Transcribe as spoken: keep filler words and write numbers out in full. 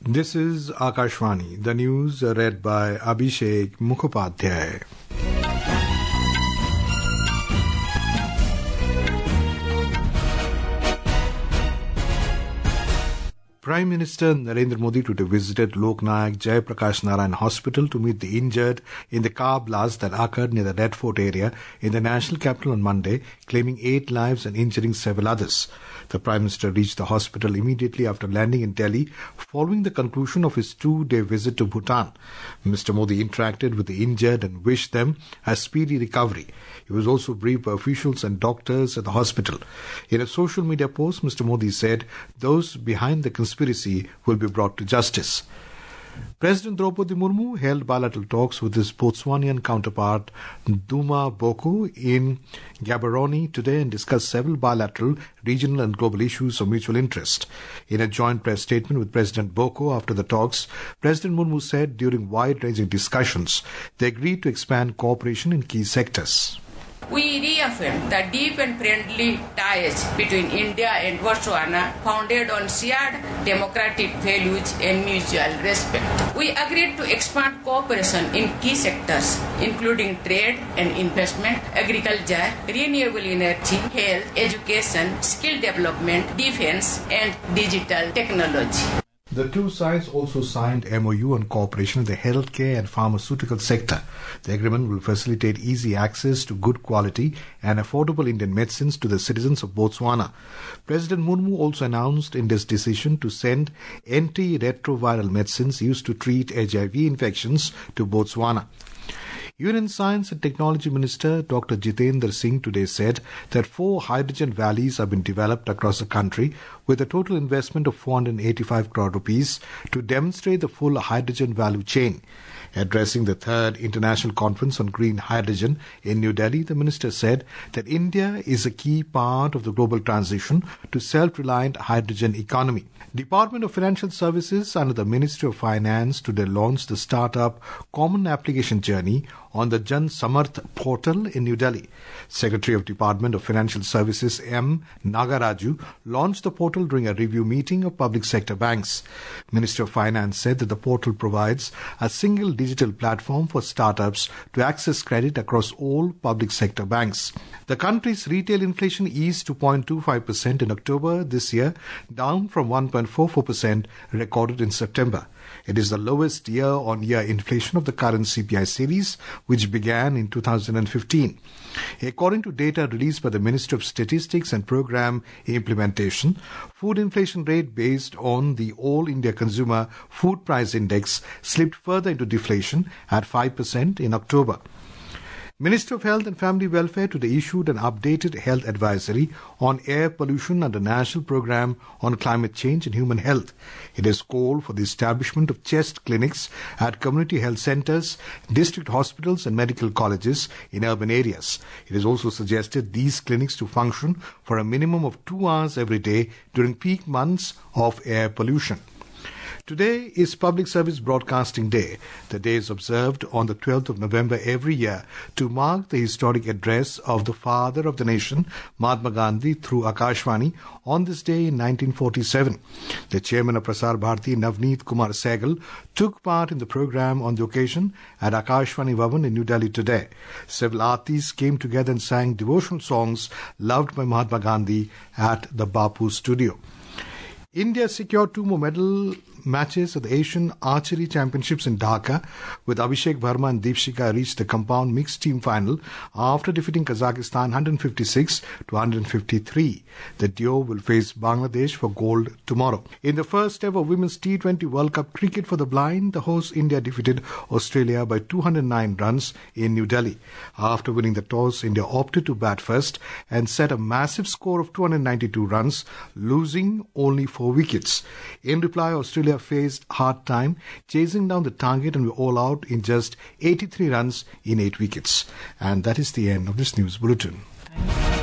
This is Akashvani, the news read by Abhishek Mukhopadhyay. Prime Minister Narendra Modi today visited Lok Nayak Jayaprakash Narayan Hospital to meet the injured in the car blast that occurred near the Red Fort area in the national capital on Monday, claiming eight lives and injuring several others. The Prime Minister reached the hospital immediately after landing in Delhi following the conclusion of his two-day visit to Bhutan. Mister Modi interacted with the injured and wished them a speedy recovery. He was also briefed by officials and doctors at the hospital. In a social media post, Mister Modi said those behind the conspiracy will be brought to justice. President Draupadi Murmu held bilateral talks with his Botswanian counterpart Duma Boko in Gaborone today and discussed several bilateral, regional and global issues of mutual interest. In a joint press statement with President Boko after the talks, President Murmu said during wide-ranging discussions, they agreed to expand cooperation in key sectors. We reaffirm the deep and friendly ties between India and Botswana founded on shared democratic values and mutual respect. We agreed to expand cooperation in key sectors, including trade and investment, agriculture, renewable energy, health, education, skill development, defense, and digital technology. The two sides also signed M O U on cooperation in the healthcare and pharmaceutical sector. The agreement will facilitate easy access to good quality and affordable Indian medicines to the citizens of Botswana. President Murmu also announced in this decision to send antiretroviral medicines used to treat H I V infections to Botswana. Union Science and Technology Minister Doctor Jitendra Singh today said that four hydrogen valleys have been developed across the country with a total investment of four hundred eighty-five crore rupees to demonstrate the full hydrogen value chain. Addressing the third International Conference on Green Hydrogen in New Delhi, the minister said that India is a key part of the global transition to self-reliant hydrogen economy. Department of Financial Services under the Ministry of Finance today launched the startup Common Application Journey on the Jan Samarth portal in New Delhi. Secretary of Department of Financial Services M. Nagaraju launched the portal during a review meeting of public sector banks. Ministry of Finance said that the portal provides a single digital platform for startups to access credit across all public sector banks. The country's retail inflation eased to zero point two five percent in October this year, down from one point four four percent recorded in September. It is the lowest year-on-year inflation of the current C P I series, which began in two thousand fifteen. According to data released by the Ministry of Statistics and Program Implementation, food inflation rate based on the All India Consumer Food Price Index slipped further into deflation at five percent in October. Minister of Health and Family Welfare today issued an updated health advisory on air pollution under National Programme on Climate Change and Human Health. It has called for the establishment of chest clinics at community health centres, district hospitals and medical colleges in urban areas. It has also suggested these clinics to function for a minimum of two hours every day during peak months of air pollution. Today is Public Service Broadcasting Day. The day is observed on the twelfth of November every year to mark the historic address of the father of the nation, Mahatma Gandhi, through Akashvani on this day in nineteen forty-seven. The chairman of Prasar Bharati, Navneet Kumar Sehgal, took part in the program on the occasion at Akashvani Bhavan in New Delhi today. Several artists came together and sang devotional songs loved by Mahatma Gandhi at the Bapu studio. India secured two more medal matches at the Asian Archery Championships in Dhaka, with Abhishek Verma and Deepshika reached the compound mixed team final after defeating Kazakhstan one fifty-six to one fifty-three. The duo will face Bangladesh for gold tomorrow. In the first ever Women's T twenty World Cup cricket for the blind, the host India defeated Australia by two hundred nine runs in New Delhi. After winning the toss, India opted to bat first and set a massive score of two hundred ninety-two runs, losing only four wickets. In reply, Australia faced hard time chasing down the target and were all out in just eighty-three runs in eight wickets. And that is the end of this news bulletin.